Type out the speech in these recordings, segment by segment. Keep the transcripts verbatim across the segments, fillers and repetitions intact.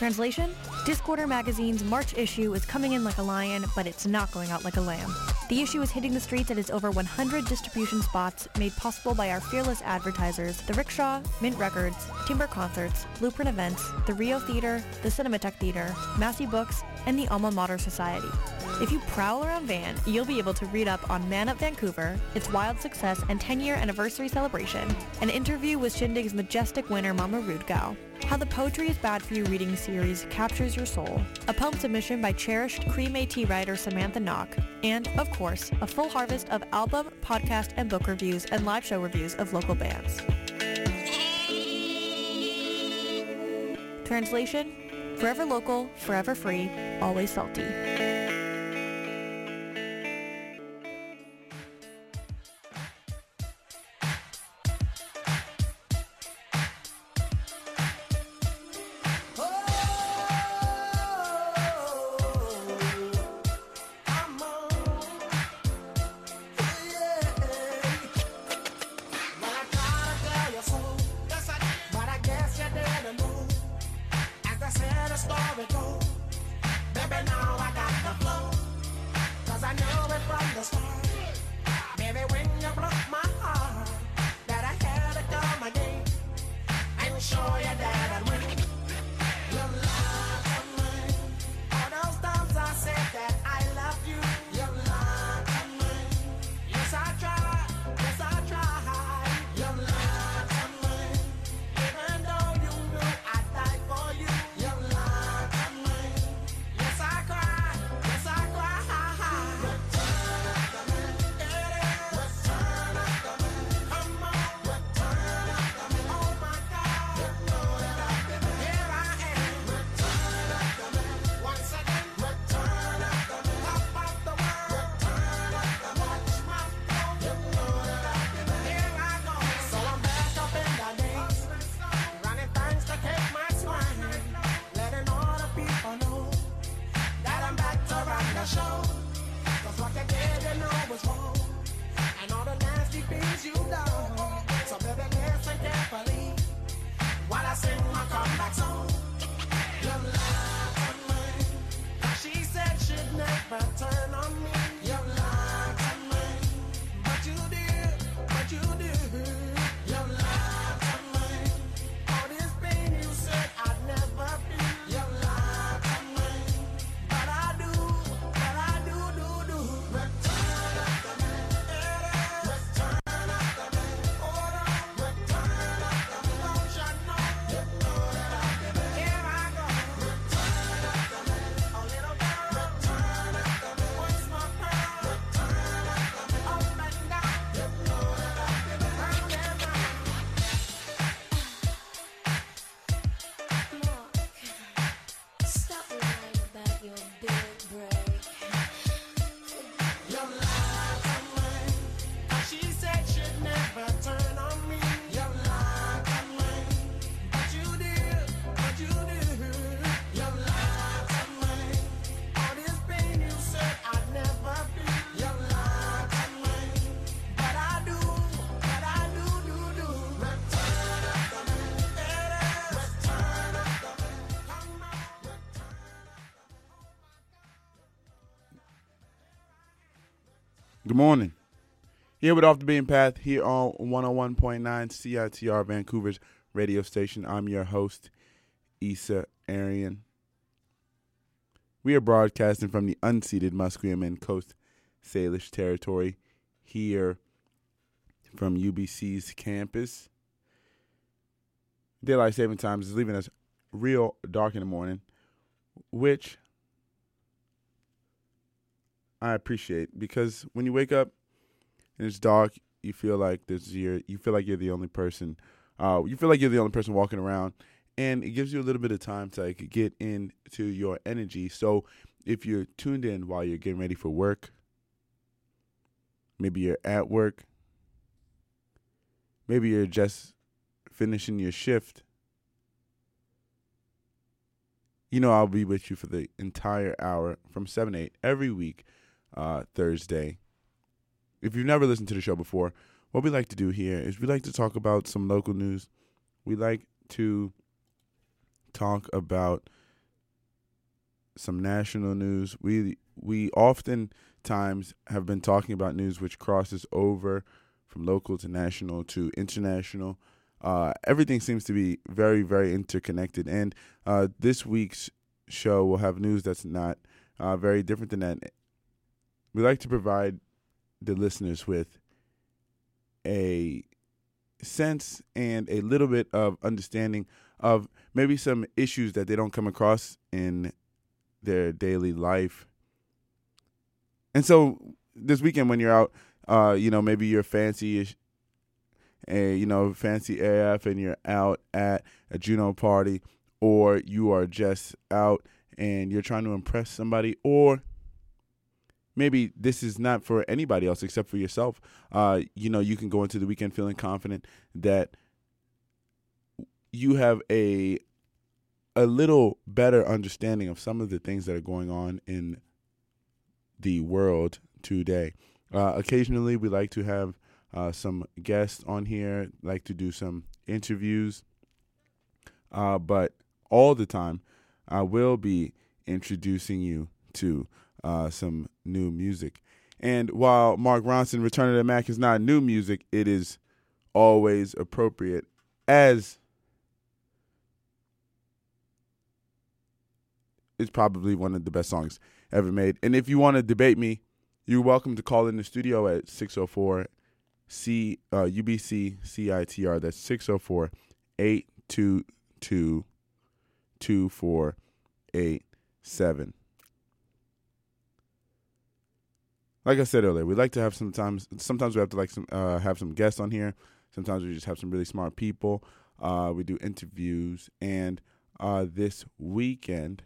Translation? Discorder magazine's March issue is coming in like a lion, but it's not going out like a lamb. The issue is hitting the streets at its over one hundred distribution spots, made possible by our fearless advertisers, The Rickshaw, Mint Records, Timber Concerts, Blueprint Events, the Rio Theater, the Cinematheque Theater, Massey Books, and the Alma Mater Society. If you prowl around Van, you'll be able to read up on Man Up Vancouver, its wild success and ten-year anniversary celebration, an interview with Shindig's majestic winner Mama Rudgau, how the Poetry is Bad for You reading series captures your soul, a poem submission by cherished Cree Métis writer Samantha Knock, and, of course, a full harvest of album, podcast, and book reviews and live show reviews of local bands. Translation? Forever local, forever free, always salty. Good morning. Here with Off the Beaten Path here on one oh one point nine C I T R Vancouver's radio station. I'm your host, Issa Arian. We are broadcasting from the unceded Musqueam and Coast Salish territory here from U B C's campus. Daylight saving times is leaving us real dark in the morning, which I appreciate, because when you wake up and it's dark, you feel like this year, you feel like you're the only person, uh, you feel like you're the only person walking around, and it gives you a little bit of time to like, get into your energy. So if you're tuned in while you're getting ready for work, maybe you're at work, maybe you're just finishing your shift, you know I'll be with you for the entire hour from seven to eight every week. Uh, Thursday. If you've never listened to the show before, what we like to do here is we like to talk about some local news. We like to talk about some national news. We we oftentimes have been talking about news which crosses over from local to national to international. Uh, everything seems to be very, very interconnected. And uh, this week's show will have news that's not uh, very different than that. We like to provide the listeners with a sense and a little bit of understanding of maybe some issues that they don't come across in their daily life. And so this weekend when you're out, uh, you know, maybe you're fancy, a you know, fancy A F and you're out at a Juno party, or you are just out and you're trying to impress somebody, or maybe this is not for anybody else except for yourself. Uh, you know, you can go into the weekend feeling confident that you have a a little better understanding of some of the things that are going on in the world today. Uh, occasionally, we like to have uh, some guests on here, like to do some interviews. Uh, but all the time, I will be introducing you to uh, some new music. And while Mark Ronson, Return of the Mac is not new music, it is always appropriate, as it's probably one of the best songs ever made. And if you want to debate me, you're welcome to call in the studio at six oh four C uh, U B C C I T R. That's six oh four, eight two two, two four eight seven. Like I said earlier, we like to have sometimes, sometimes we have to like some uh, have some guests on here. Sometimes we just have some really smart people. Uh, we do interviews. And uh, this weekend,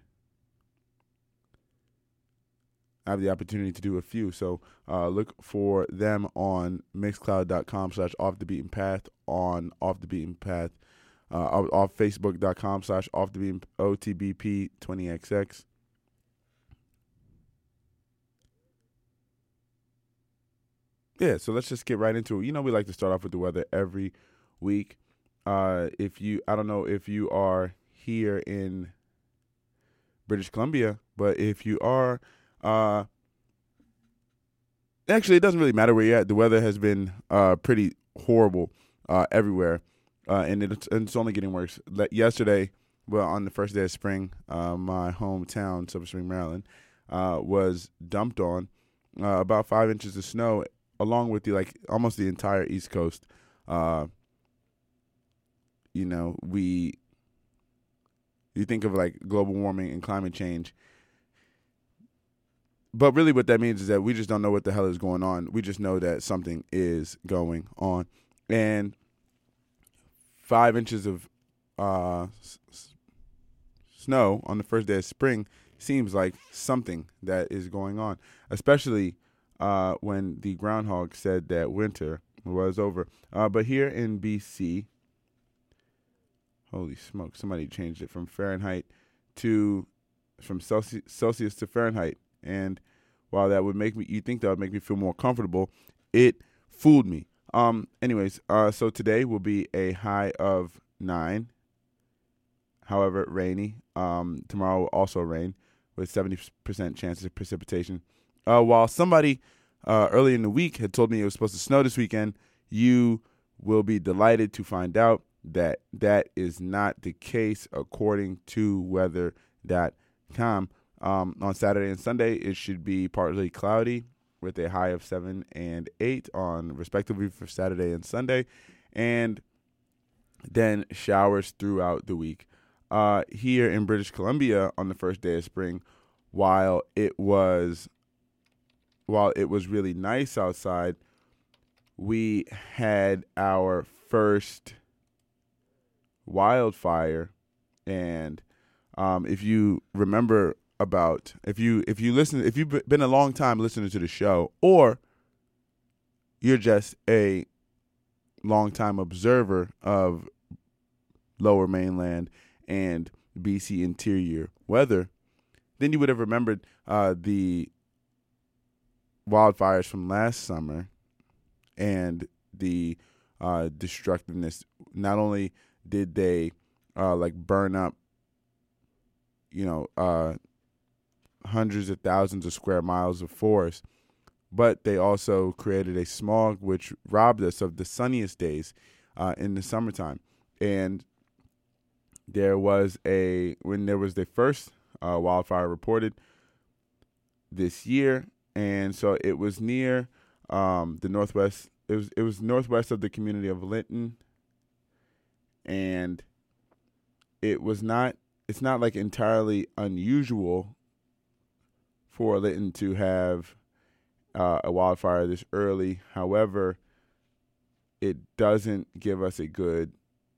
I have the opportunity to do a few. So uh, look for them on mixcloud.com slash off the beaten path, on off the beaten path, uh, off facebook.com slash off the beaten O T B P twenty X X. Yeah, so let's just get right into it. You know, we like to start off with the weather every week. Uh, if you, I don't know if you are here in British Columbia, but if you are, Uh, actually, it doesn't really matter where you're at. The weather has been uh, pretty horrible uh, everywhere, uh, and it's, and it's only getting worse. Le- yesterday, well, on the first day of spring, uh, my hometown, Silver Spring, Maryland, uh, was dumped on uh, about five inches of snow, along with the like almost the entire East Coast. Uh, you know, we you think of like global warming and climate change. But really what that means is that we just don't know what the hell is going on. We just know that something is going on. And five inches of uh, s- s- snow on the first day of spring seems like something that is going on, especially uh, when the groundhog said that winter was over. Uh, but here in B C, holy smoke, somebody changed it from Fahrenheit to, from Celsius, Celsius to Fahrenheit. And while that would make me, you think that would make me feel more comfortable, it fooled me. Um. Anyways, uh, so today will be a high of nine. However, rainy. Um. Tomorrow will also rain with seventy percent chances of precipitation. Uh. While somebody uh earlier in the week had told me it was supposed to snow this weekend, you will be delighted to find out that that is not the case according to weather dot com. Um, on Saturday and Sunday, it should be partly cloudy with a high of seven and eight on respectively for Saturday and Sunday, and then showers throughout the week. Uh, here in British Columbia on the first day of spring, while it was while it was really nice outside, we had our first wildfire, and um, if you remember. About if you if you listen if you've been a long time listening to the show, or you're just a long time observer of Lower Mainland and B C interior weather, then you would have remembered uh, the wildfires from last summer and the uh, destructiveness. Not only did they uh, like burn up, you know. Uh, hundreds of thousands of square miles of forest, but they also created a smog which robbed us of the sunniest days uh, in the summertime. And there was a when there was the first uh, wildfire reported this year, and so it was near um, the northwest. It was it was northwest of the community of Linton, and it was not. It's not like entirely unusual for Linton to have uh, a wildfire this early. However, it doesn't give us a good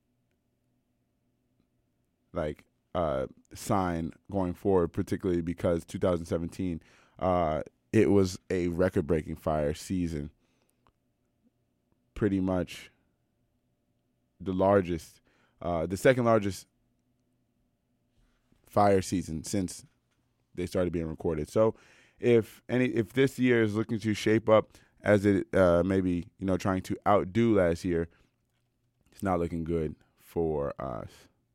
like uh, sign going forward, particularly because two thousand seventeen, uh, it was a record-breaking fire season. Pretty much the largest, uh, the second largest fire season since they started being recorded. So if any, if this year is looking to shape up as it uh, maybe, you know, trying to outdo last year, it's not looking good for us.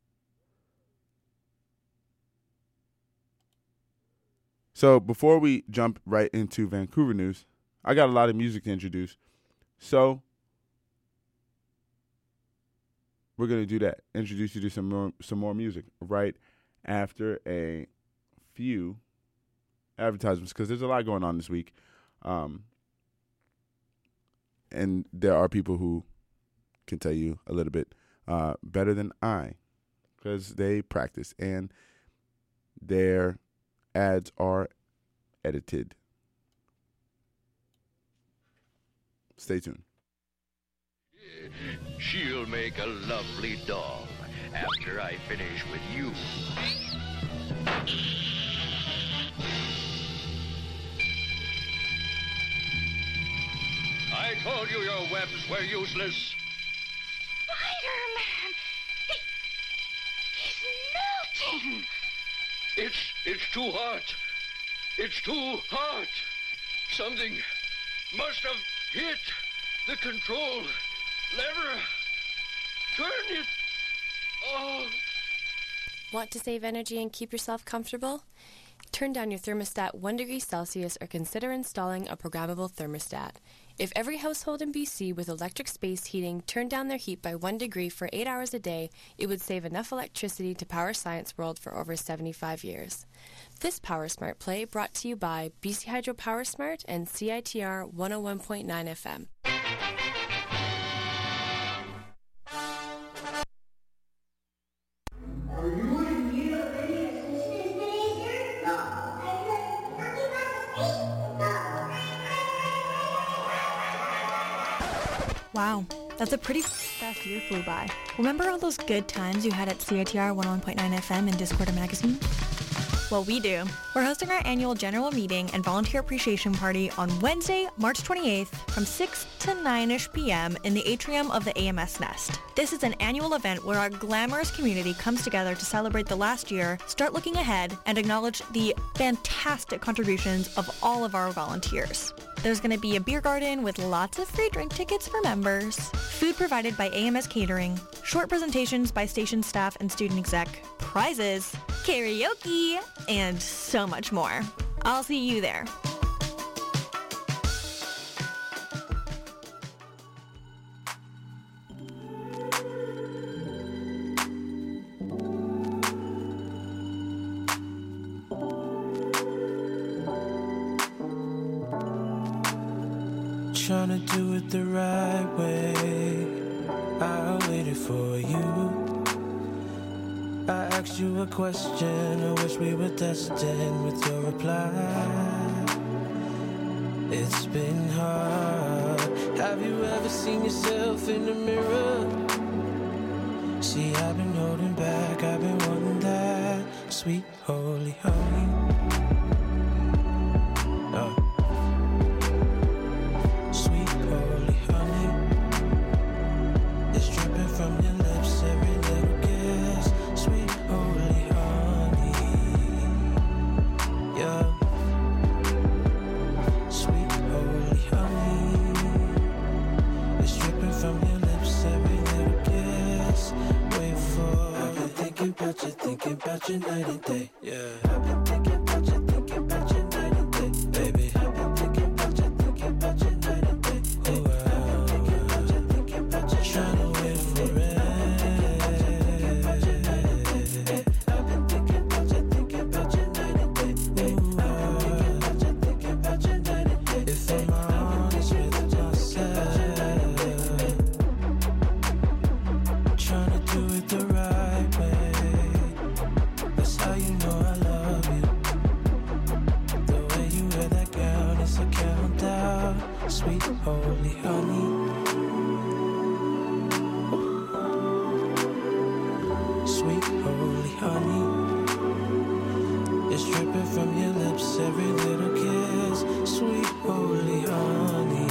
So before we jump right into Vancouver news, I got a lot of music to introduce. So we're going to do that. Introduce you to some more, some more music right after a few advertisements, because there's a lot going on this week. Um, and there are people who can tell you a little bit uh, better than I, because they practice and their ads are edited. Stay tuned. She'll make a lovely doll after I finish with you. I told you your webs were useless. Spider-Man! He, he's melting! It's, it's too hot. It's too hot. Something must have hit the control lever. Turn it. Oh. Want to save energy and keep yourself comfortable? Turn down your thermostat one degree Celsius or consider installing a programmable thermostat. If every household in B C with electric space heating turned down their heat by one degree for eight hours a day, it would save enough electricity to power Science World for over seventy-five years. This Power Smart play brought to you by B C Hydro Power Smart and C I T R one oh one point nine F M. Wow, that's a pretty fast year flew by. Remember all those good times you had at C I T R one oh one point nine F M and Discorder Magazine? Well, we do. We're hosting our annual general meeting and volunteer appreciation party on Wednesday, March twenty-eighth from six to nine-ish p.m. in the atrium of the A M S Nest. This is an annual event where our glamorous community comes together to celebrate the last year, start looking ahead, and acknowledge the fantastic contributions of all of our volunteers. There's going to be a beer garden with lots of free drink tickets for members, food provided by A M S Catering, short presentations by station staff and student exec, prizes, karaoke, and so much more. I'll see you there. Trying to do it the right way. I waited for you. I asked you a question. I wish we were destined with your reply. It's been hard. Have you ever seen yourself in the mirror? See, I've been holding back. I've been wanting that sweet holy honey. Oh. From your lips, every little kiss, sweet holy honey, yeah, sweet holy honey, it's dripping from your lips, every little kiss. Wait for. I've been thinking about you, thinking about you night and day. Yeah, I've been thinking about you, thinking about sweet holy honey. Sweet holy honey. It's dripping from your lips, every little kiss. Sweet holy honey.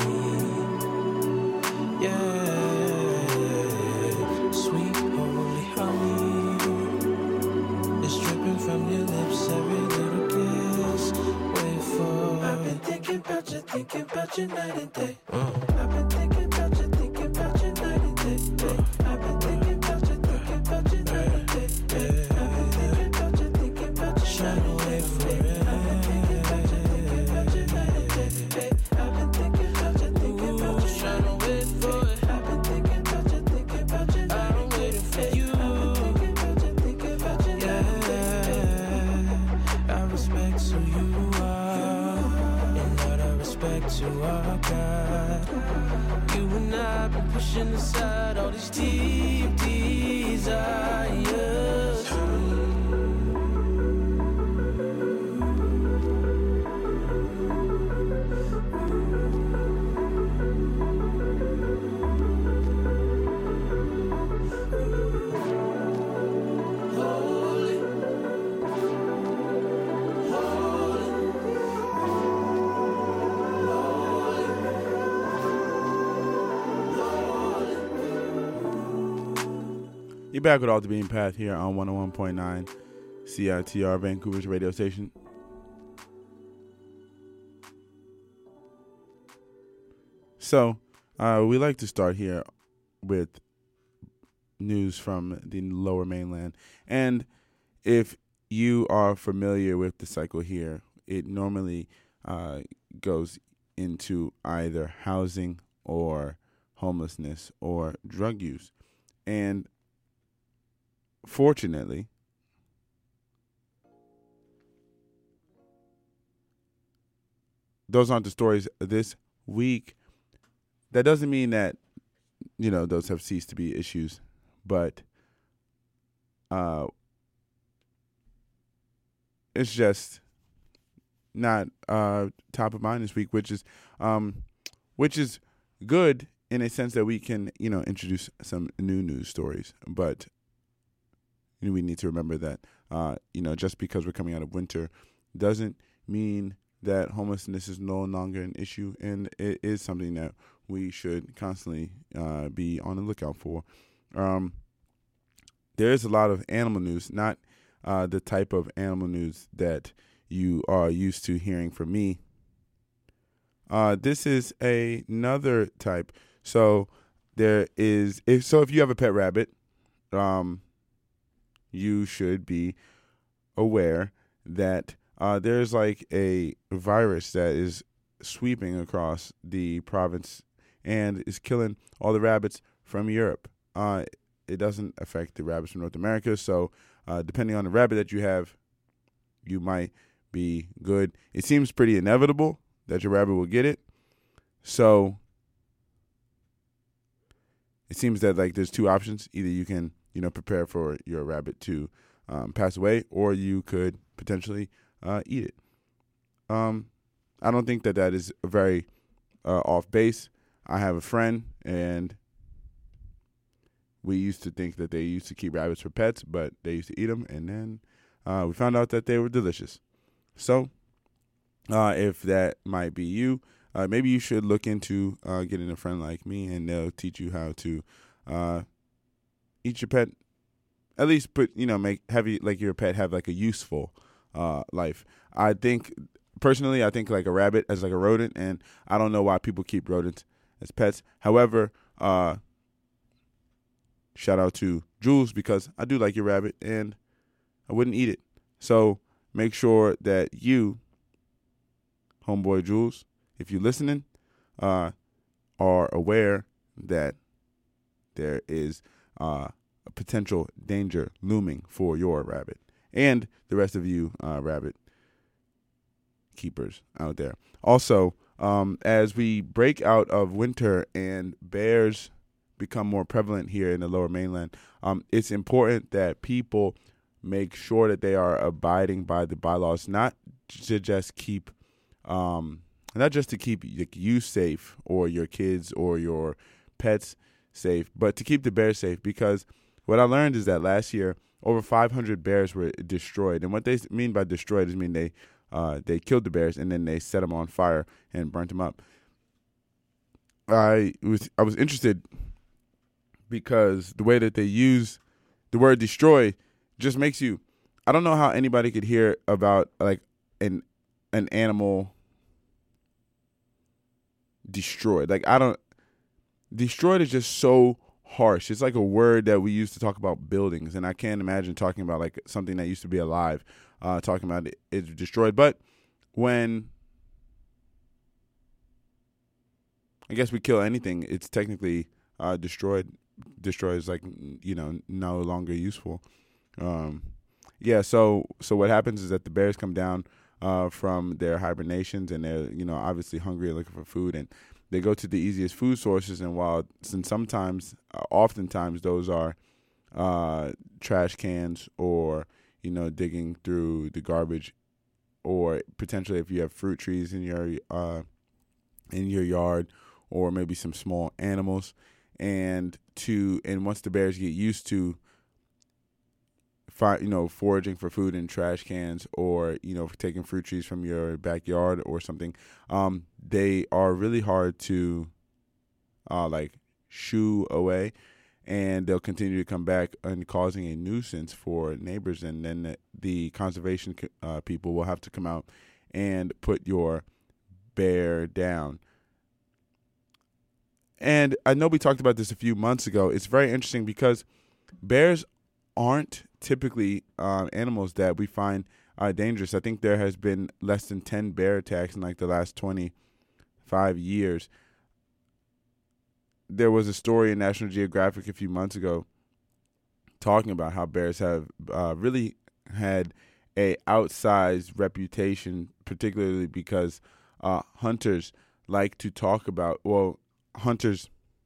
Yeah, sweet holy honey. It's dripping from your lips, every little kiss. Wait for I've been thinking about you, thinking about you night and day. Uh. I've been thinking about you, thinking about you night and day. Uh. I've been thinking about you, thinking about you night and day. Uh. I've been thinking about you, thinking about you night and day. To our God, you and I been pushing aside all these deep desires. You're back with Off the Beaten Path here on one oh one point nine C I T R, Vancouver's radio station. So, uh, we like to start here with news from the Lower Mainland. And if you are familiar with the cycle here, it normally uh, goes into either housing or homelessness or drug use. And fortunately, those aren't the stories this week. That doesn't mean that, you know, those have ceased to be issues, but uh, it's just not uh, top of mind this week, which is um, which is good in a sense that we can, you know, introduce some new news stories, but we need to remember that, uh, you know, just because we're coming out of winter doesn't mean that homelessness is no longer an issue, and it is something that we should constantly uh, be on the lookout for. Um, there is a lot of animal news, not uh, the type of animal news that you are used to hearing from me. Uh, this is a, another type. So there is, if so, if you have a pet rabbit, um, you should be aware that uh, there's like a virus that is sweeping across the province and is killing all the rabbits from Europe. Uh, it doesn't affect the rabbits from North America, so uh, depending on the rabbit that you have, you might be good. It seems pretty inevitable that your rabbit will get it, so it seems that like there's two options. Either you can, you know, prepare for your rabbit to um, pass away, or you could potentially uh, eat it. Um, I don't think that that is very uh, off base. I have a friend, and we used to think that they used to keep rabbits for pets, but they used to eat them, and then uh, we found out that they were delicious. So uh, if that might be you, uh, maybe you should look into uh, getting a friend like me, and they'll teach you how to uh, eat your pet. At least put, you know, make have you, like your pet have like a useful uh, life. I think personally, I think like a rabbit as like a rodent, and I don't know why people keep rodents as pets. However, uh, shout out to Jules, because I do like your rabbit and I wouldn't eat it. So make sure that you, homeboy Jules, if you're listening, uh, are aware that there is uh, a potential danger looming for your rabbit and the rest of you uh, rabbit keepers out there. Also, um, as we break out of winter and bears become more prevalent here in the Lower Mainland, um, it's important that people make sure that they are abiding by the bylaws, not to just keep um, not just to keep like, you safe or your kids or your pets safe, but to keep the bears safe. Because what I learned is that last year, over five hundred bears were destroyed. And what they mean by destroyed is mean they uh, they killed the bears and then they set them on fire and burnt them up. I was I was interested because the way that they use the word destroy just makes you, I don't know how anybody could hear about like an an animal destroyed. Like I don't, destroyed is just so harsh. It's like a word that we use to talk about buildings, and I can't imagine talking about like something that used to be alive, uh, talking about it, it's destroyed. But when I guess we kill anything, it's technically uh, destroyed. Destroyed is like, you know, no longer useful. Um, yeah. So so what happens is that the bears come down uh, from their hibernations, and they're, you know, obviously hungry and looking for food, and they go to the easiest food sources. And while since sometimes, uh, oftentimes those are uh, trash cans, or you know, digging through the garbage, or potentially if you have fruit trees in your uh, in your yard, or maybe some small animals. And to and once the bears get used to, fi- you know, foraging for food in trash cans, or you know, taking fruit trees from your backyard or something, um, they are really hard to, uh, like shoo away, and they'll continue to come back and causing a nuisance for neighbors. And then the, the conservation uh, people will have to come out and put your bear down. And I know we talked about this a few months ago. It's very interesting because bears aren't typically uh, animals that we find uh, dangerous. I think there has been less than ten bear attacks in like the last twenty-five years. There was a story in National Geographic a few months ago talking about how bears have uh, really had a outsized reputation, particularly because uh, hunters like to talk about, well, hunters,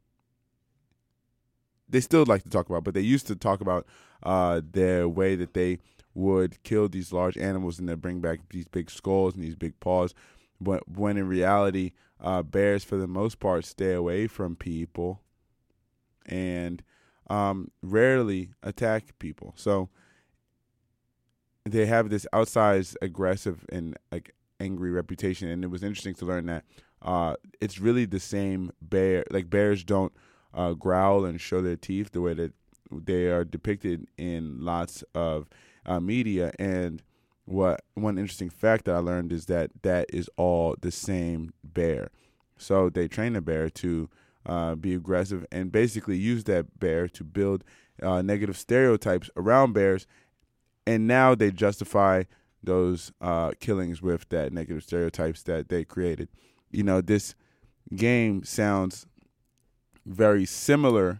they still like to talk about, but they used to talk about uh, their way that they would kill these large animals and then bring back these big skulls and these big paws. But when in reality, uh, bears, for the most part, stay away from people and um, rarely attack people. So they have this outsized, aggressive, and like angry reputation. And it was interesting to learn that uh, it's really the same bear. Like bears don't uh, growl and show their teeth the way that they are depicted in lots of uh, media. And what one interesting fact that I learned is that that is all the same bear. So they train the bear to uh, be aggressive and basically use that bear to build uh, negative stereotypes around bears. And now they justify those uh, killings with that negative stereotypes that they created. You know, this game sounds very similar,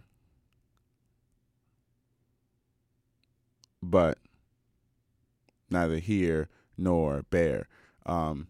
but neither here nor there. Um,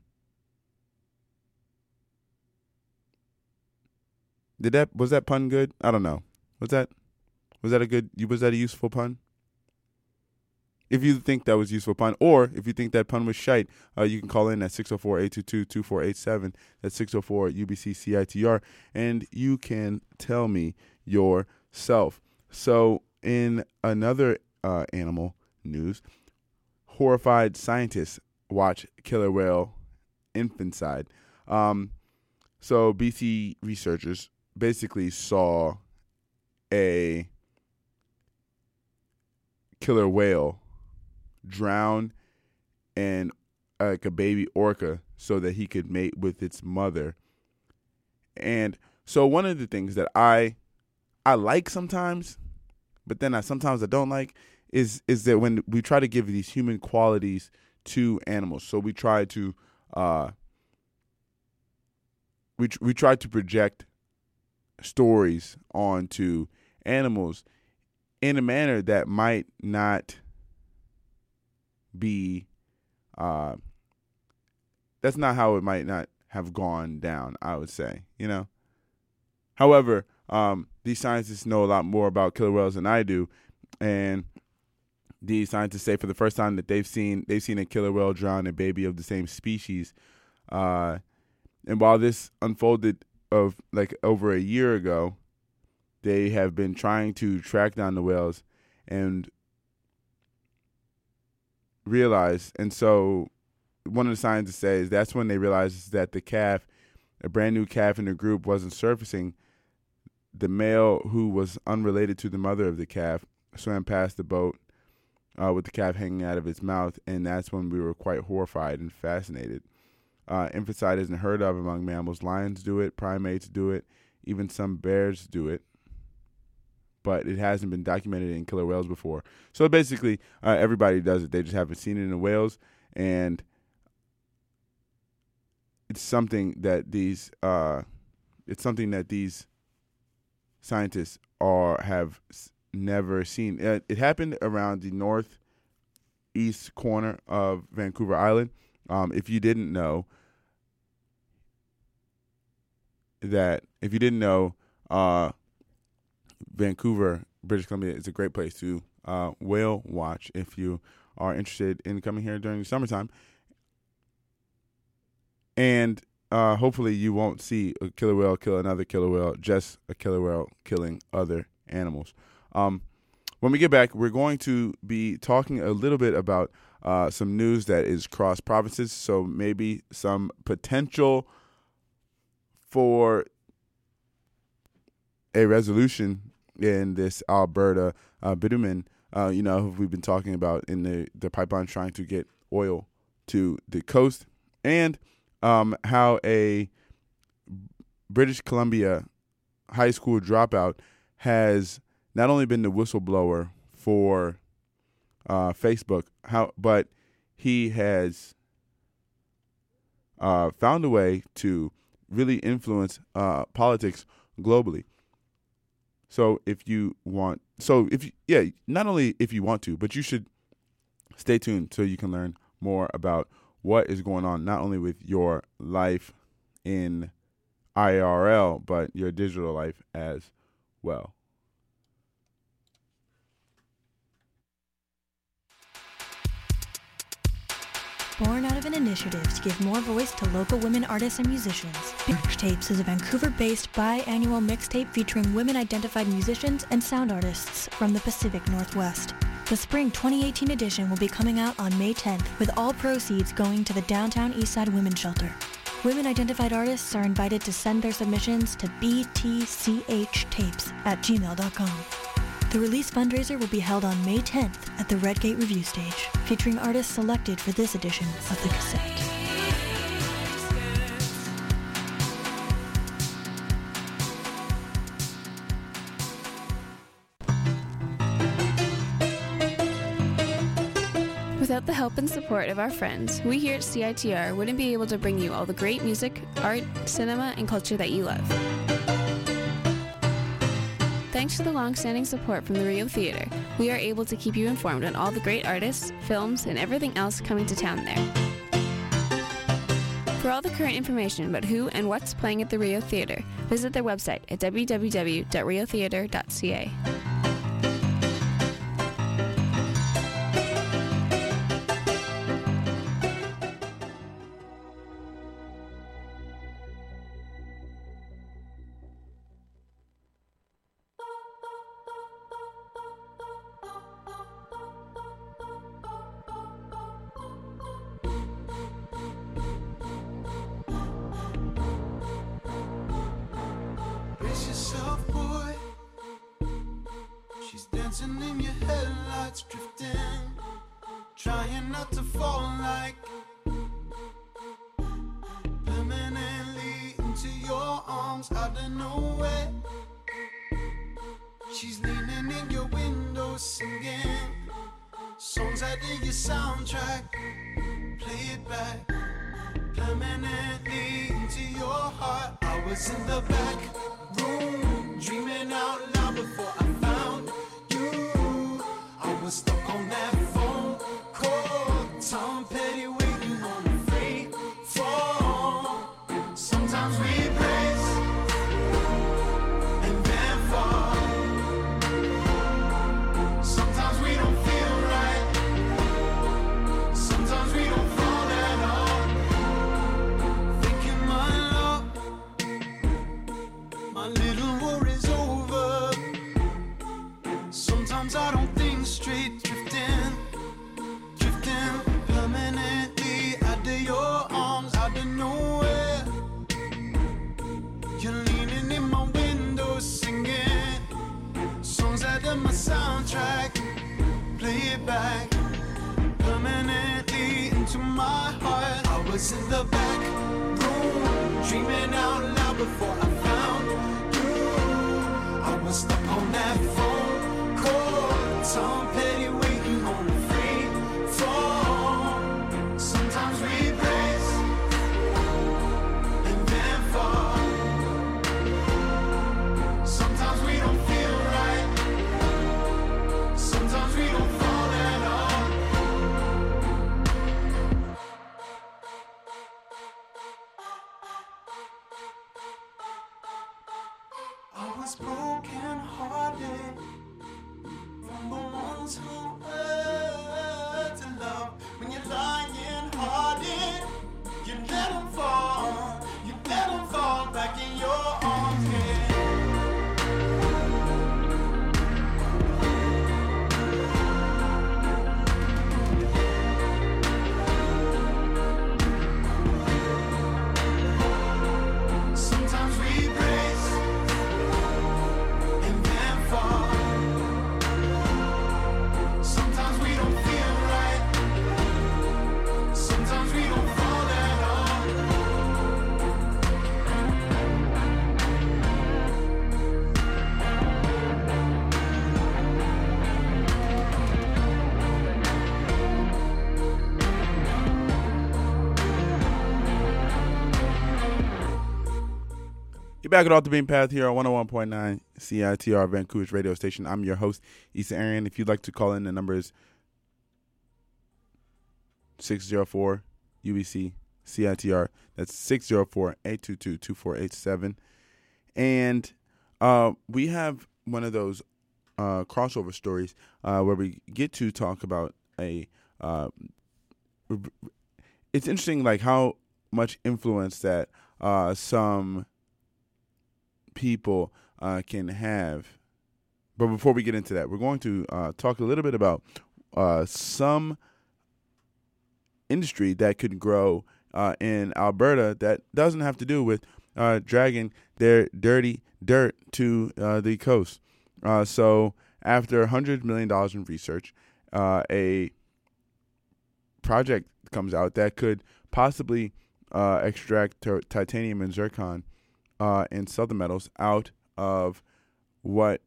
did that was that pun good? I don't know. Was that was that a good? Was that a useful pun? If you think that was a useful pun, or if you think that pun was shite, uh, you can call in at six oh four, eight two two, two four eight seven. That's six oh four U B C C I T R, and you can tell me yourself. So, in another uh, animal news, horrified scientists watch killer whale infanticide. Um, so, B C researchers basically saw a killer whale drown and uh, like a baby orca so that he could mate with its mother. And so one of the things that I I like sometimes, but then I sometimes I don't like, is is that when we try to give these human qualities to animals. So we try to uh we we try to project stories onto animals in a manner that might not be uh that's not how it might not have gone down, I would say, you know. However, um these scientists know a lot more about killer whales than I do, and these scientists say for the first time that they've seen they've seen a killer whale drown a baby of the same species. Uh and while this unfolded of like over a year ago, they have been trying to track down the whales and realize. And so one of the scientists says that's when they realized that the calf, a brand new calf in the group, wasn't surfacing. The male, who was unrelated to the mother of the calf, swam past the boat uh, with the calf hanging out of its mouth, and that's when we were quite horrified and fascinated. Uh, infanticide isn't heard of among mammals. Lions do it, primates do it, even some bears do it, but it hasn't been documented in killer whales before. So basically, uh, everybody does it. They just haven't seen it in the whales, and it's something that these uh, it's something that these scientists are have never seen. It, it happened around the northeast corner of Vancouver Island. Um, if you didn't know that, if you didn't know, uh, Vancouver, British Columbia is a great place to uh, whale watch if you are interested in coming here during the summertime. And uh, hopefully you won't see a killer whale kill another killer whale, just a killer whale killing other animals. Um, when we get back, we're going to be talking a little bit about uh, some news that is cross provinces, so maybe some potential for a resolution in this Alberta uh, bitumen, uh, you know, we've been talking about in the, the pipeline trying to get oil to the coast, and um, how a British Columbia high school dropout has not only been the whistleblower for uh, Facebook, how but he has uh, found a way to really influence uh, politics globally. So if you want, so if you, yeah, not only if you want to, but you should stay tuned so you can learn more about what is going on, not only with your life in I R L, but your digital life as well. Born out of an initiative to give more voice to local women artists and musicians, Mixtapes is a Vancouver-based biannual mixtape featuring women-identified musicians and sound artists from the Pacific Northwest. The spring twenty eighteen edition will be coming out on May tenth, with all proceeds going to the Downtown Eastside Women's Shelter. Women-identified artists are invited to send their submissions to b t c h tapes at gmail dot com. The release fundraiser will be held on May tenth at the Redgate Review Stage, featuring artists selected for this edition of the cassette. Without the help and support of our friends, we here at C I T R wouldn't be able to bring you all the great music, art, cinema, and culture that you love. Thanks to the long-standing support from the Rio Theatre, we are able to keep you informed on all the great artists, films, and everything else coming to town there. For all the current information about who and what's playing at the Rio Theatre, visit their website at w w w dot rio theatre dot c a. In your headlights drifting, trying not to fall like permanently into your arms out of nowhere. She's leaning in your window singing songs out of your soundtrack. Play it back permanently into your heart. I was in the back room dreaming out loud before I found I was stuck on that phone call, Tom Petty waiting on a freight fall. Sometimes we race and then fall. Sometimes we don't feel right. Sometimes we don't fall at all. Thinking my love You're leaning in my window singing songs out of my soundtrack. Play it back permanently into my heart. I was in the back room, dreaming out loud before I found you. I was stuck on that phone call, Tom Petty waiting on the free fall. Sometimes we brace and then fall. Sometimes we don't feel right. Sometimes we don't fall at all. I was broken hearted from the ones who hurt to love. When you're lying hearted, you let them fall. You let them fall back in your arms, yeah. Sometimes we brace and then fall. Sometimes we don't feel right. Sometimes we don't fall at all. You're back at Off the Beam Path here on one oh one point nine C I T R Vancouver's radio station. I'm your host, Issa Arian. If you'd like to call in, the number is six oh four U B C C I T R. That's six oh four, eight two two, two four eight seven. And uh, we have one of those uh, crossover stories uh, where we get to talk about a uh, it's interesting like how much influence that uh, some people uh, can have. But before we get into that, we're going to uh, talk a little bit about uh, some industry that could grow uh, in Alberta that doesn't have to do with uh, dragging their dirty dirt to uh, the coast. Uh, so after one hundred million dollars in research, uh, a project comes out that could possibly uh, extract t- titanium and zircon uh, and southern metals out of what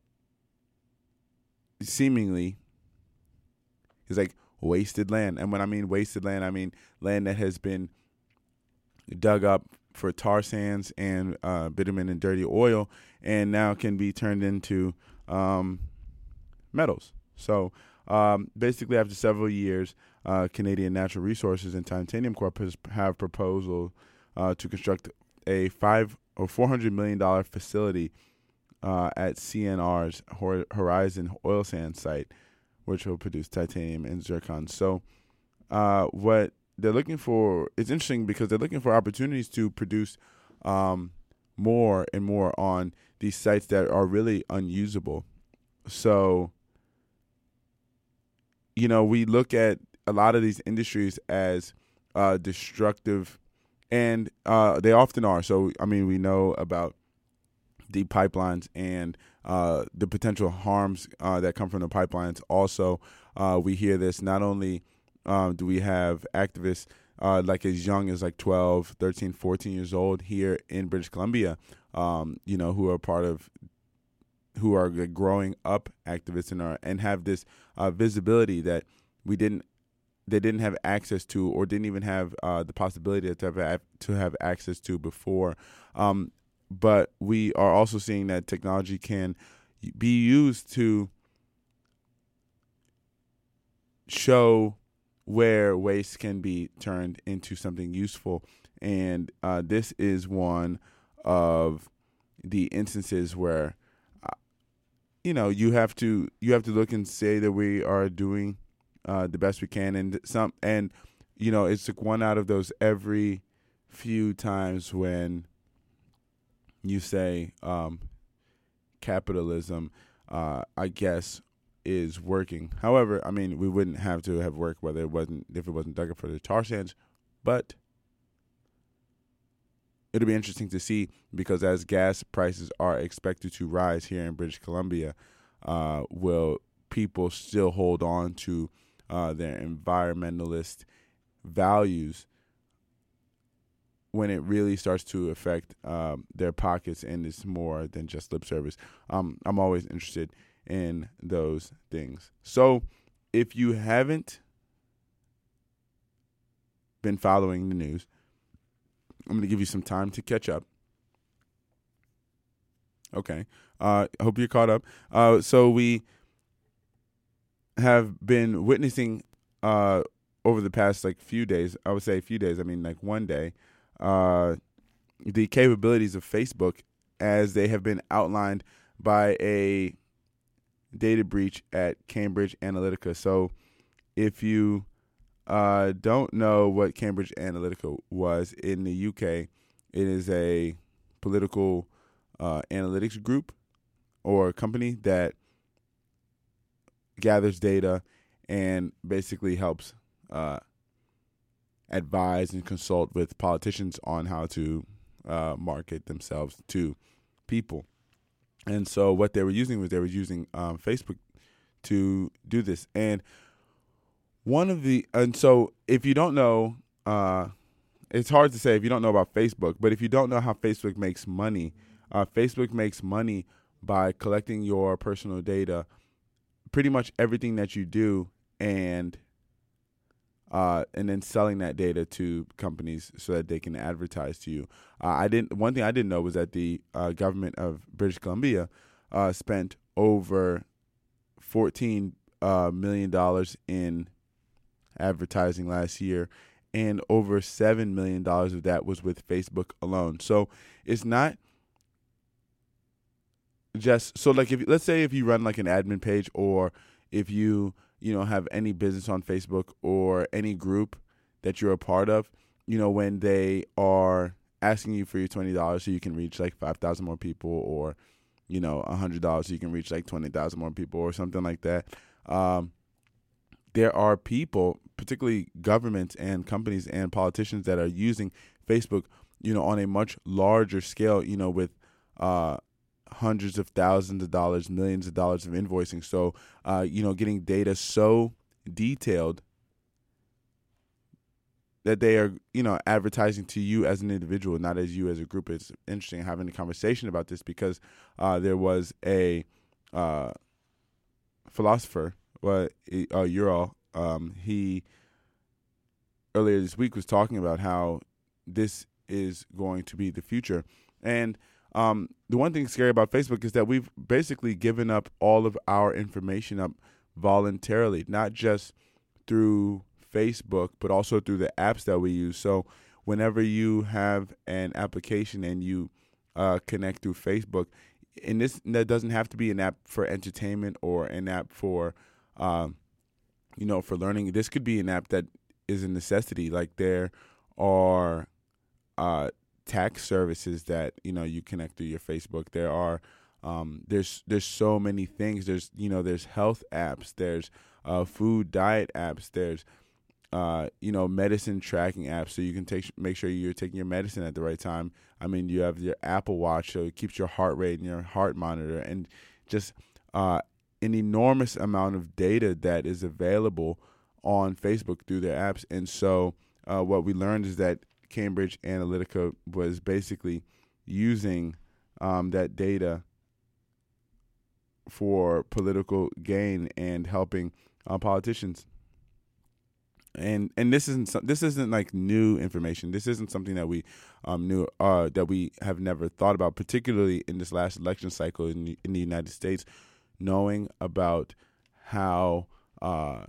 seemingly is like wasted land. And when I mean wasted land, I mean land that has been dug up for tar sands and uh, bitumen and dirty oil, and now can be turned into um, metals. So um, basically, after several years, uh, Canadian Natural Resources and Titanium Corp has, have proposal uh, to construct a five or four hundred million dollar facility uh, at C N R's Horizon Oil Sands site, which will produce titanium and zircon. So uh, what they're looking for, it's interesting because they're looking for opportunities to produce um, more and more on these sites that are really unusable. So, you know, we look at a lot of these industries as uh, destructive, and uh, they often are. So, I mean, we know about deep pipelines and uh, the potential harms uh, that come from the pipelines. Also, uh, we hear this, not only um, do we have activists uh, like as young as like twelve, thirteen, fourteen years old here in British Columbia, um, you know, who are part of, who are like, growing up activists and are, and have this uh, visibility that we didn't, they didn't have access to, or didn't even have uh, the possibility to have, to have access to before. Um, But we are also seeing that technology can be used to show where waste can be turned into something useful. And uh, this is one of the instances where, uh, you know, you have to you have to look and say that we are doing uh, the best we can. And some, and you know, it's like one out of those every few times when you say um, capitalism, uh, I guess, is working. However, I mean, we wouldn't have to have worked whether it wasn't if it wasn't dug up for the tar sands. But it'll be interesting to see, because as gas prices are expected to rise here in British Columbia, uh, will people still hold on to uh, their environmentalist values when it really starts to affect um, their pockets and it's more than just lip service? Um, I'm always interested in those things. So if you haven't been following the news, I'm going to give you some time to catch up. Okay. I uh, hope you're caught up. Uh, so we have been witnessing uh, over the past like few days, I would say a few days, I mean like one day, uh, the capabilities of Facebook as they have been outlined by a data breach at Cambridge Analytica. So if you uh, don't know what Cambridge Analytica was, in the U K, it is a political uh, analytics group or company that gathers data and basically helps uh, advise and consult with politicians on how to uh, market themselves to people. And so what they were using was they were using um, Facebook to do this. And one of the, and so if you don't know, uh, it's hard to say if you don't know about Facebook, but if you don't know how Facebook makes money, uh, Facebook makes money by collecting your personal data, pretty much everything that you do, and uh, and then selling that data to companies so that they can advertise to you. Uh, I didn't. One thing I didn't know was that the uh, government of British Columbia uh, spent over fourteen uh, million dollars in advertising last year, and over seven million dollars of that was with Facebook alone. So it's not just so like if let's say if you run like an admin page, or if you you know have any business on Facebook or any group that you're a part of, you know when they are asking you for your twenty dollars so you can reach like five thousand more people, or you know one hundred dollars so you can reach like twenty thousand more people, or something like that. Um, there are people, particularly governments and companies and politicians, that are using Facebook, you know, on a much larger scale, you know, with uh, hundreds of thousands of dollars, millions of dollars of invoicing. So, uh, you know, getting data so detailed that they are, you know, advertising to you as an individual, not as you as a group. It's interesting having a conversation about this because uh, there was a uh, philosopher, well, uh, Ural, um, he earlier this week was talking about how this is going to be the future. And um, the one thing scary about Facebook is that we've basically given up all of our information up voluntarily, not just through Facebook, but also through the apps that we use. So whenever you have an application and you uh, connect through Facebook, and this that doesn't have to be an app for entertainment or an app for, um, you know, for learning. This could be an app that is a necessity. Like there are uh, tax services that, you know, you connect through your Facebook. There are um, there's there's so many things. There's you know there's health apps. There's uh, food diet apps. There's uh, you know medicine tracking apps, so you can take make sure you're taking your medicine at the right time. I mean, you have your Apple Watch, so it keeps your heart rate and your heart monitor, and just uh, an enormous amount of data that is available on Facebook through their apps. And so uh, what we learned is that Cambridge Analytica was basically using um, that data for political gain and helping uh, politicians. And and this isn't this isn't like new information. This isn't something that we um, knew uh, that we have never thought about, particularly in this last election cycle in the, in the United States. Knowing about how uh,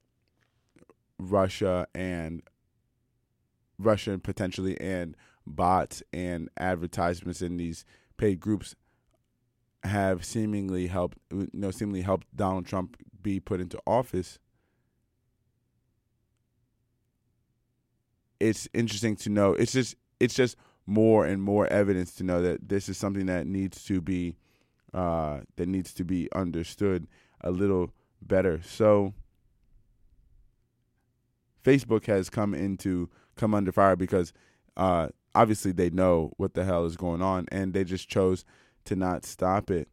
Russia and Russia potentially and bots and advertisements in these paid groups have seemingly helped, you know, seemingly helped Donald Trump be put into office. It's interesting to know. It's just it's just more and more evidence to know that this is something that needs to be uh, that needs to be understood a little better. So Facebook has come into come under fire because uh, obviously they know what the hell is going on, and they just chose to not stop it.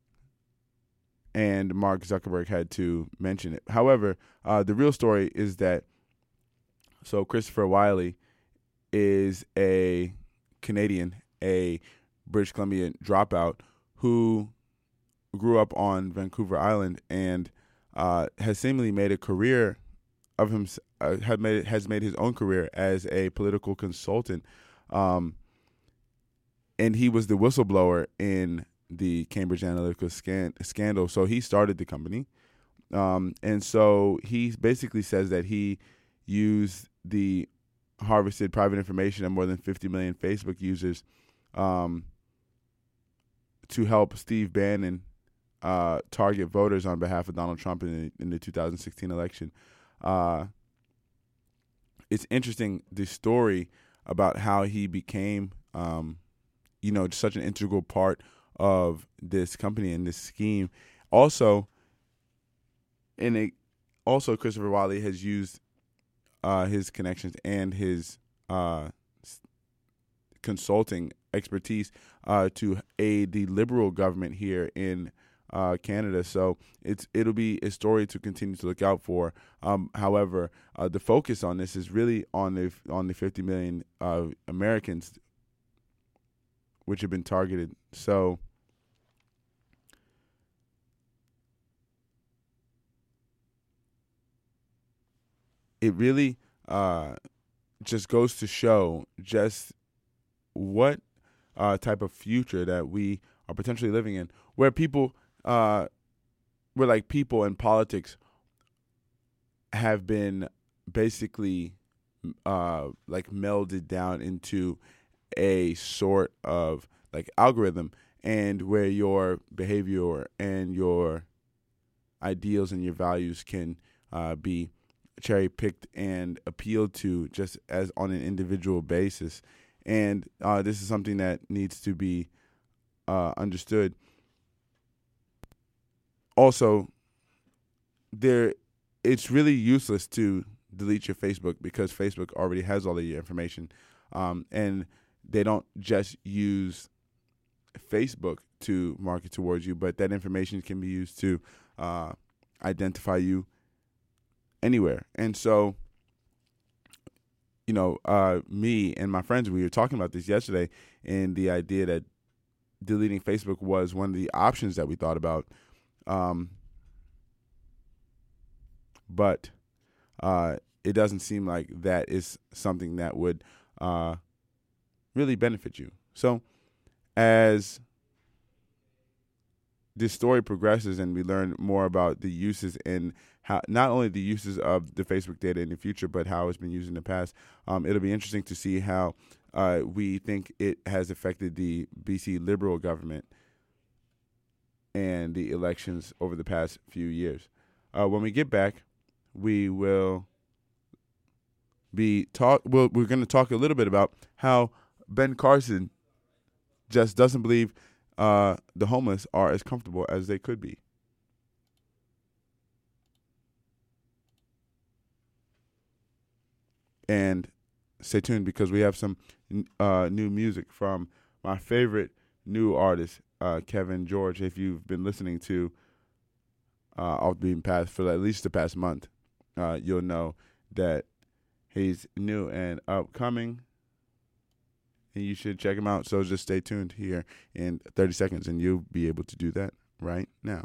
And Mark Zuckerberg had to mention it. However, uh, the real story is that, so Christopher Wiley is a Canadian, a British Columbia dropout who grew up on Vancouver Island and uh, has seemingly made a career of him, uh, had made has made his own career as a political consultant, um, and he was the whistleblower in the Cambridge Analytica scan- scandal. So he started the company, um, and so he basically says that he used the harvested private information of more than fifty million Facebook users um, to help Steve Bannon uh, target voters on behalf of Donald Trump in the, in the two thousand sixteen election. Uh, it's interesting, the story about how he became, um, you know, such an integral part of this company and this scheme. Also, in a, also Christopher Wiley has used uh, his connections and his uh, consulting expertise uh, to aid the Liberal government here in Uh, Canada. So it's it'll be a story to continue to look out for. Um, however, uh, the focus on this is really on the on the fifty million uh, Americans which have been targeted. So it really uh, just goes to show just what uh, type of future that we are potentially living in, where people Uh, where like people in politics have been basically uh, like melded down into a sort of like algorithm, and where your behavior and your ideals and your values can uh, be cherry picked and appealed to just as on an individual basis. And uh, this is something that needs to be uh, understood. Also, there, it's really useless to delete your Facebook because Facebook already has all of your information, um, and they don't just use Facebook to market towards you, but that information can be used to uh, identify you anywhere. And so, you know, uh, me and my friends, we were talking about this yesterday, and the idea that deleting Facebook was one of the options that we thought about. Um, but uh, it doesn't seem like that is something that would uh, really benefit you. So as this story progresses and we learn more about the uses and how not only the uses of the Facebook data in the future, but how it's been used in the past, um, it'll be interesting to see how uh, we think it has affected the B C Liberal government and the elections over the past few years. Uh, when we get back, we will be talk. We'll, we're going to talk a little bit about how Ben Carson just doesn't believe uh, the homeless are as comfortable as they could be. And stay tuned because we have some uh, new music from my favorite new artist, Uh, Kevin George. If you've been listening to uh, Off the Beaten Path for at least the past month, uh, you'll know that he's new and upcoming, and you should check him out. So just stay tuned here in thirty seconds, and you'll be able to do that right now.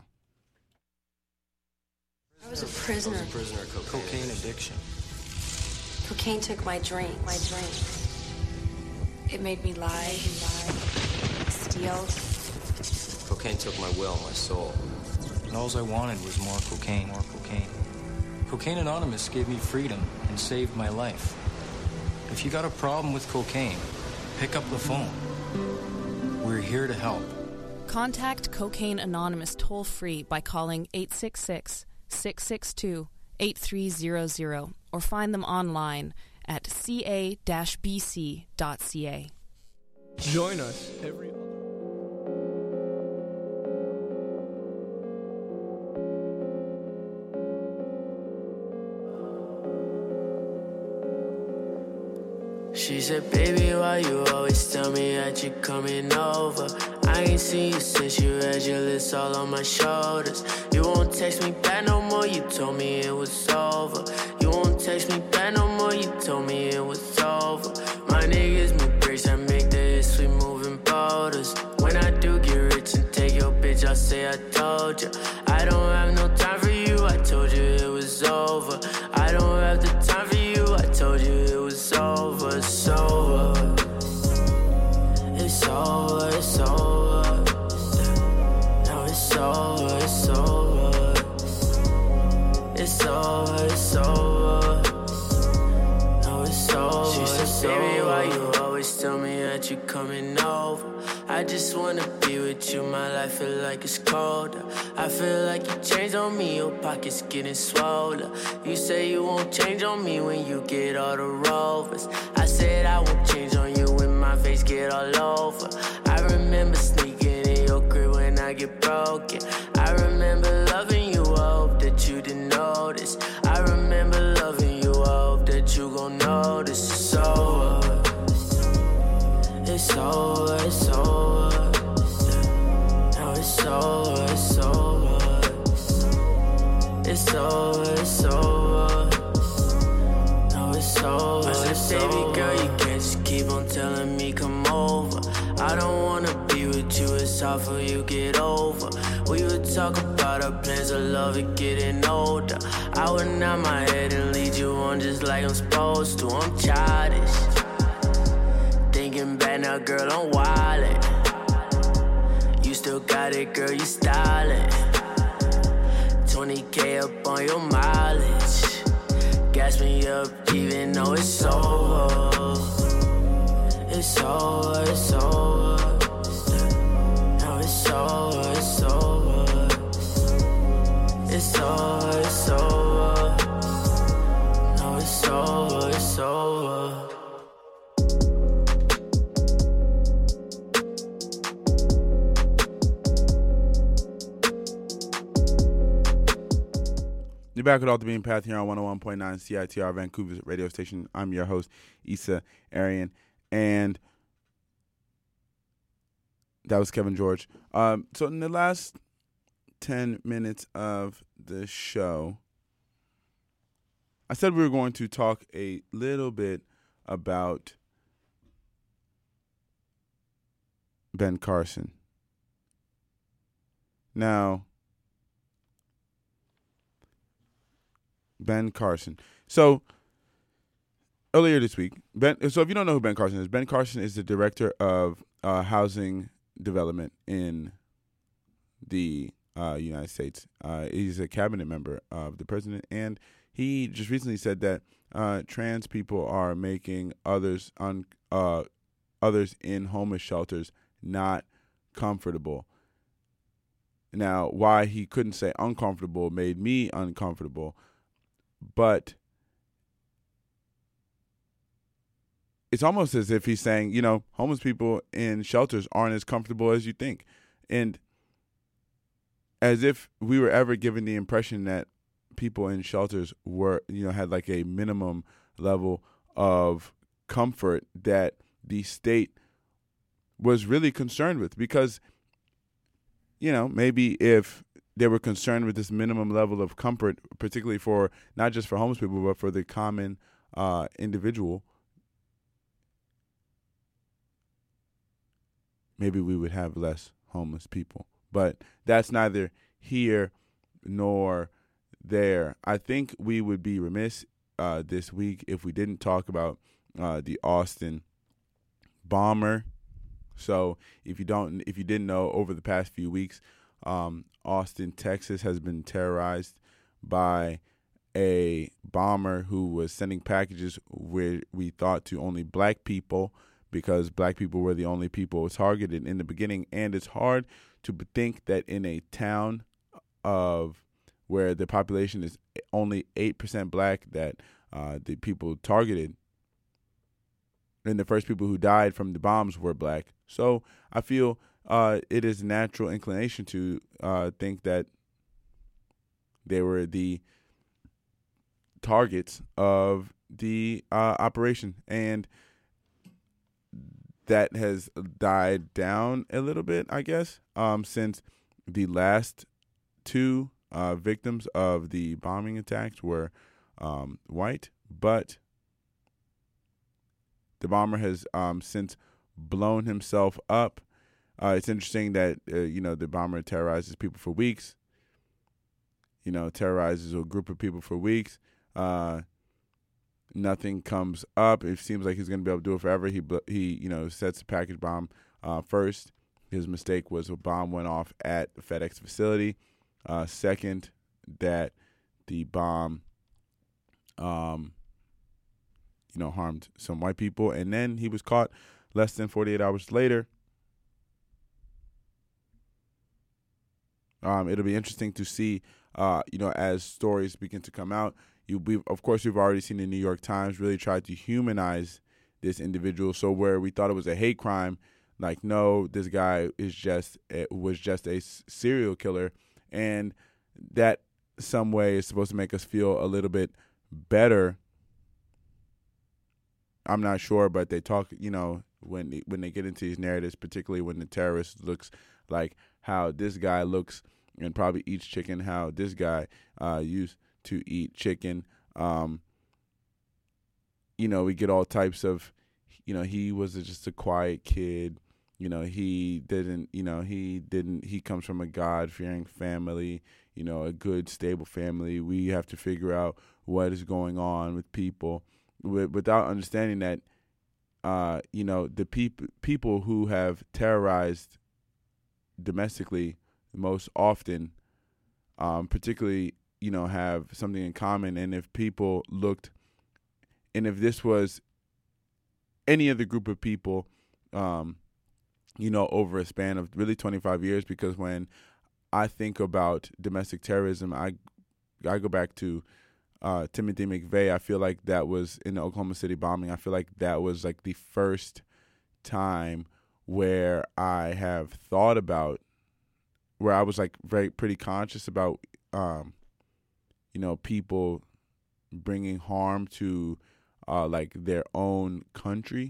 I was a prisoner. I was a prisoner of cocaine, cocaine addiction. Cocaine took my drink. My drink. It made me lie, lie, steal. Cocaine took my will, my soul. And all I wanted was more cocaine, more cocaine. Cocaine Anonymous gave me freedom and saved my life. If you got a problem with cocaine, pick up the phone. We're here to help. Contact Cocaine Anonymous toll-free by calling eight six six, six six two, eight three zero zero or find them online at c a dash b c dot c a. Join us every She She said, baby, why you always tell me that you coming over? I ain't seen you since you had your lips all on my shoulders. You won't text me back no more, you told me it was over. You won't text me back no more, you told me it was over. My niggas make bricks, I make the hits, sweet moving boulders. When I do get rich and take your bitch, I'll say I told you. I don't have no time for you, I told you it was over. I don't have the time for you, I told you it was over. It's over. It's over, it's over. Now it's over, it's over. It's over, it's over. Now it's over. She said, baby, why you always tell me that you coming over? I just wanna be with you, my life feel like it's colder. I feel like you changed on me, your pockets getting swollen. You say you won't change on me when you get all the rovers. I said I won't change on you when my face get all over. I remember sneaking in your crib when I get broken. I remember loving you, I hope that you didn't notice. I remember loving you, I hope that you gon' notice. It's over. It's over, it's over. Now it's over, it's over. It's over, it's over. Now it's over, I said, baby over. Girl, you can't just keep on telling me come over. I don't wanna be with you, it's hard for you get over. We would talk about our plans of love and getting older. I would nod my head and lead you on just like I'm supposed to. I'm childish. Thinking back now, girl, I'm wildin'. You still got it, girl, you stylin'. twenty K up on your mileage. Gas me up even though it's over. It's over, it's over. Now it's over, it's over. It's over, it's over. Now it's over, it's over. You're back with Off the Beaten Path here on one oh one point nine C I T R Vancouver's radio station. I'm your host, Issa Arian, and that was Kevin George. Um, so in the last ten minutes of the show, I said we were going to talk a little bit about Ben Carson. Now, Ben Carson. So earlier this week, Ben. So if you don't know who Ben Carson is, Ben Carson is the director of uh, housing development in the uh, United States. Uh, he's a cabinet member of the president, and he just recently said that uh, trans people are making others un, uh, others in homeless shelters not comfortable. Now, why he couldn't say uncomfortable made me uncomfortable. But it's almost as if he's saying, you know, homeless people in shelters aren't as comfortable as you think. And as if we were ever given the impression that people in shelters were, you know, had like a minimum level of comfort that the state was really concerned with. Because, you know, maybe if they were concerned with this minimum level of comfort, particularly for not just for homeless people, but for the common uh, individual, maybe we would have less homeless people. But that's neither here nor there. I think we would be remiss uh, this week if we didn't talk about uh, the Austin bomber. So if you don't, if you didn't know, over the past few weeks, um, Austin, Texas has been terrorized by a bomber who was sending packages where we thought to only black people, because black people were the only people targeted in the beginning. And it's hard to think that in a town of where the population is only eight percent black, that uh, the people targeted and the first people who died from the bombs were black. So I feel uh, it is a natural inclination to uh, think that they were the targets of the uh, operation. And that has died down a little bit, I guess, um, since the last two uh, victims of the bombing attacks were um, white, but the bomber has um, since blown himself up. Uh, it's interesting that, uh, you know, the bomber terrorizes people for weeks, you know, terrorizes a group of people for weeks. Uh, nothing comes up. It seems like he's going to be able to do it forever. He, he you know, sets a package bomb uh, first. His mistake was a bomb went off at the FedEx facility. Uh, second, that the bomb, um, you know, harmed some white people. And then he was caught less than forty-eight hours later. Um, it'll be interesting to see, uh, you know, as stories begin to come out. You, we, of course, we've already seen the New York Times really try to humanize this individual. So where we thought it was a hate crime, like, no, this guy is just it was just a serial killer, and that some way is supposed to make us feel a little bit better. I'm not sure, but they talk, you know, when they, when they get into these narratives, particularly when the terrorist looks like how this guy looks and probably eats chicken, how this guy uh, used to eat chicken. Um, you know, we get all types of, you know, he was just a quiet kid. You know, he didn't, you know, he didn't, he comes from a God-fearing family, you know, a good, stable family. We have to figure out what is going on with people with, without understanding that, uh, you know, the peop- people who have terrorized domestically most often, um, particularly, you know, have something in common. And if people looked, and if this was any other group of people, um, you know, over a span of really twenty-five years, because when I think about domestic terrorism, I I go back to uh, Timothy McVeigh. I feel like that was in the Oklahoma City bombing. I feel like that was like the first time where I have thought about, where I was like very pretty conscious about, um, you know, people bringing harm to uh, like their own country.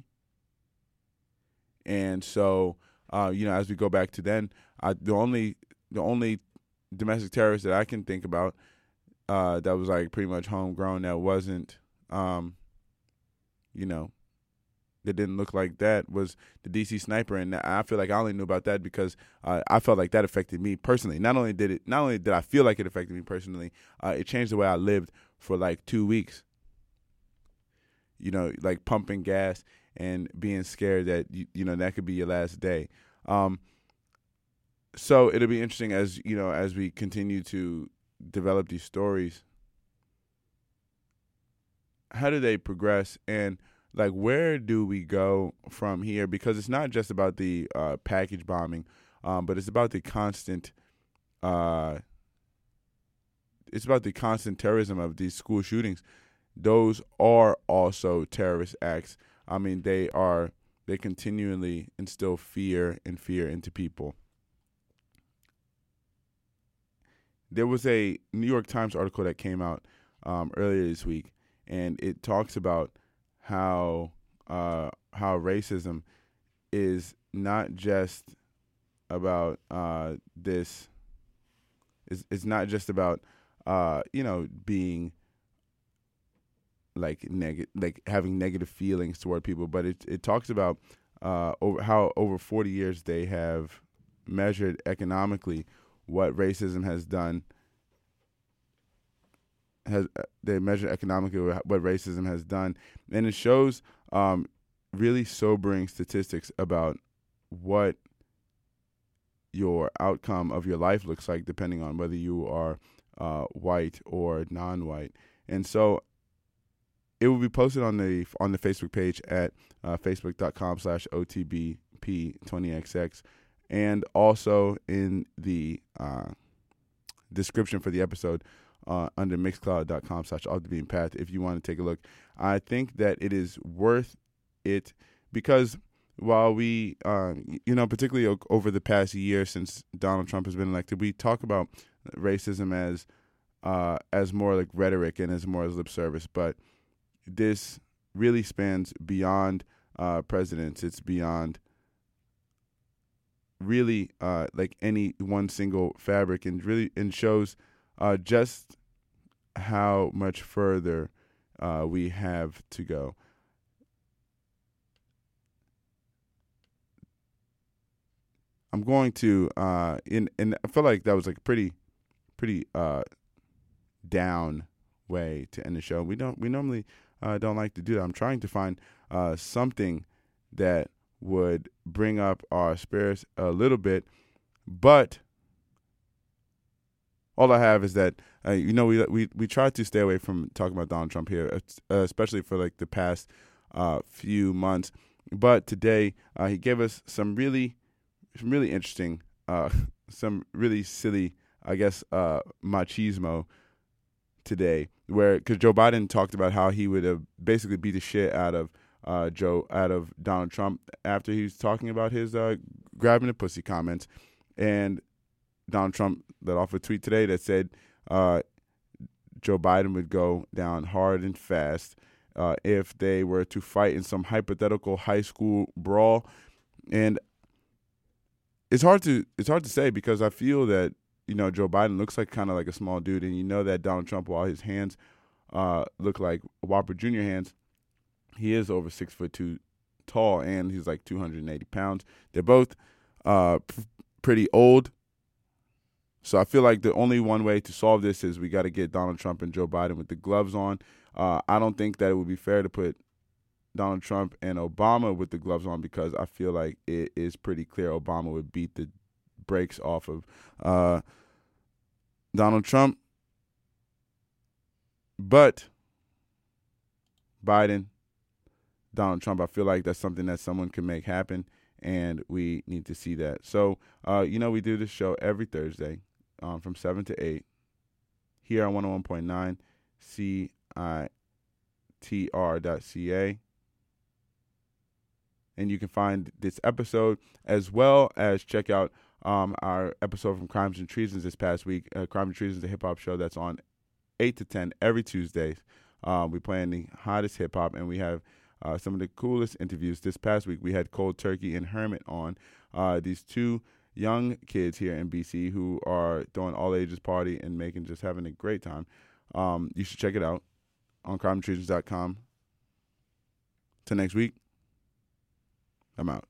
And so, uh, you know, as we go back to then, I, the only the only domestic terrorist that I can think about uh, that was like pretty much homegrown, that wasn't, um, you know, that didn't look like that, was the D C sniper. And I feel like I only knew about that because uh, I felt like that affected me personally. Not only did it, not only did I feel like it affected me personally, uh, it changed the way I lived for like two weeks. You know, like pumping gas and being scared that, you, you know, that could be your last day. Um, so it'll be interesting as, you know, as we continue to develop these stories, how do they progress, and like, where do we go from here? Because it's not just about the uh, package bombing, um, but it's about the constant, uh, it's about the constant terrorism of these school shootings. Those are also terrorist acts. I mean, they are, they continually instill fear and fear into people. There was a New York Times article that came out um, earlier this week, and it talks about how uh, how racism is not just about uh, this. It's, it's not just about uh, you know, being like negative, like having negative feelings toward people, but it it talks about uh, over how over forty years they have measured economically what racism has done. Has they measure economically what racism has done, and it shows um, really sobering statistics about what your outcome of your life looks like, depending on whether you are uh, white or non-white. And so it will be posted on the on the Facebook page at uh, facebook.com slash OTBP20XX, and also in the uh, description for the episode uh, under mixcloud.com slash off the beaten path if you want to take a look. I think that it is worth it because while we, uh, you know, particularly o- over the past year since Donald Trump has been elected, we talk about racism as uh, as more like rhetoric and as more as lip service, but this really spans beyond uh, presidents. It's beyond really uh, like any one single fabric, and really and shows uh, just how much further uh, we have to go. I'm going to uh, in and I feel like that was like a pretty pretty uh, down way to end the show. We don't we normally uh, don't like to do that. I'm trying to find uh, something that would bring up our spirits a little bit, but all I have is that uh, you know we we we try to stay away from talking about Donald Trump here, uh, especially for like the past uh, few months. But today uh, he gave us some really some really interesting, uh, some really silly, I guess, uh, machismo today, where because Joe Biden talked about how he would have basically beat the shit out of uh, Joe out of Donald Trump after he was talking about his uh, grabbing the pussy comments, and Donald Trump let off a tweet today that said uh, Joe Biden would go down hard and fast uh, if they were to fight in some hypothetical high school brawl, and it's hard to it's hard to say because I feel that you know Joe Biden looks like kind of like a small dude, and you know that Donald Trump, while his hands uh, look like Whopper Junior hands, he is over six foot two tall, and he's like two hundred eighty pounds. They're both uh, p- pretty old. So I feel like the only one way to solve this is we got to get Donald Trump and Joe Biden with the gloves on. Uh, I don't think that it would be fair to put Donald Trump and Obama with the gloves on because I feel like it is pretty clear Obama would beat the brakes off of uh, Donald Trump. But Biden, Donald Trump, I feel like that's something that someone can make happen, and we need to see that. So, uh, you know, we do this show every Thursday. Um, from seven to eight here on one oh one point nine C I T R dot C A. And you can find this episode as well as check out um, our episode from Crimes and Treasons this past week. Uh, Crimes and Treasons is a hip-hop show that's on eight to ten every Tuesday. Um, we play in the hottest hip-hop, and we have uh, some of the coolest interviews. This past week, we had Cold Turkey and Hermit on. Uh, these two young kids here in B C who are throwing all ages party and making just having a great time. Um, you should check it out on crime and treasons dot com. Till next week, I'm out.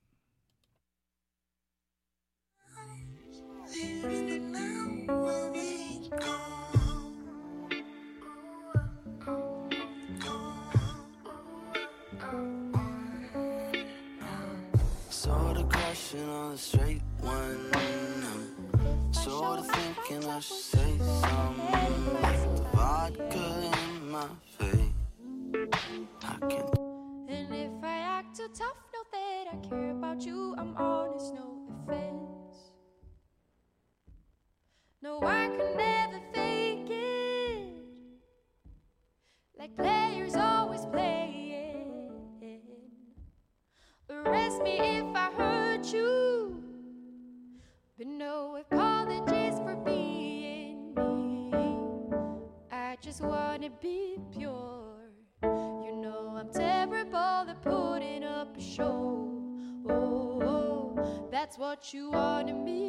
Saw the question on the straight one. Sort of thinking I should say something. Like the vodka in my face. I can't. And if I act too tough, know that I care about you. I'm honest, no offense. No, I can never fake it. Like players always playing. Arrest me if I hurt you. But no apologies for being me. I just wanna be pure. You know I'm terrible at putting up a show. Oh, oh, that's what you wanted me